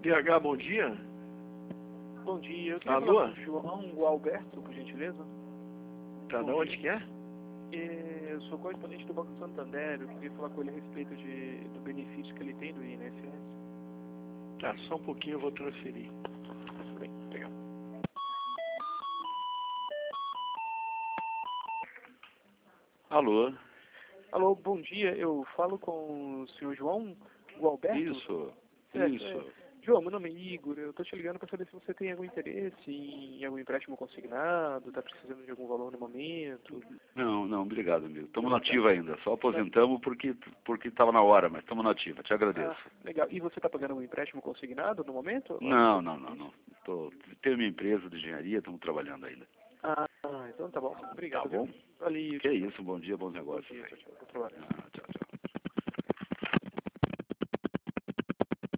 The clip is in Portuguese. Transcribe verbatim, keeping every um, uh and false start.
T H, bom dia. Bom dia, eu queria Alô? falar com o João Gualberto, por gentileza. Tá, de onde que é? E eu sou correspondente do Banco Santander, eu queria falar com ele a respeito de, do benefício que ele tem do I N S S. Tá, só um pouquinho eu vou transferir. Bem, legal. Alô? Alô, bom dia, eu falo com o senhor João Gualberto? Isso, Certo, isso. é. João, meu nome é Igor, eu tô te ligando para saber se você tem algum interesse em algum empréstimo consignado, tá precisando de algum valor no momento. Não, não, obrigado, amigo. Estamos Não, na ativa ainda. Só aposentamos porque porque estava na hora, mas estamos na ativa. Te agradeço. Ah, legal. E você tá pagando algum empréstimo consignado no momento? Não, não, não, não. Tô, tenho minha empresa de engenharia, estamos trabalhando ainda. Ah, então tá bom. Obrigado, Tá bom? viu? Valeu. Que é isso, bom dia, bons Bom negócios. dia, aí. tchau, tchau. Bom trabalho. Ah.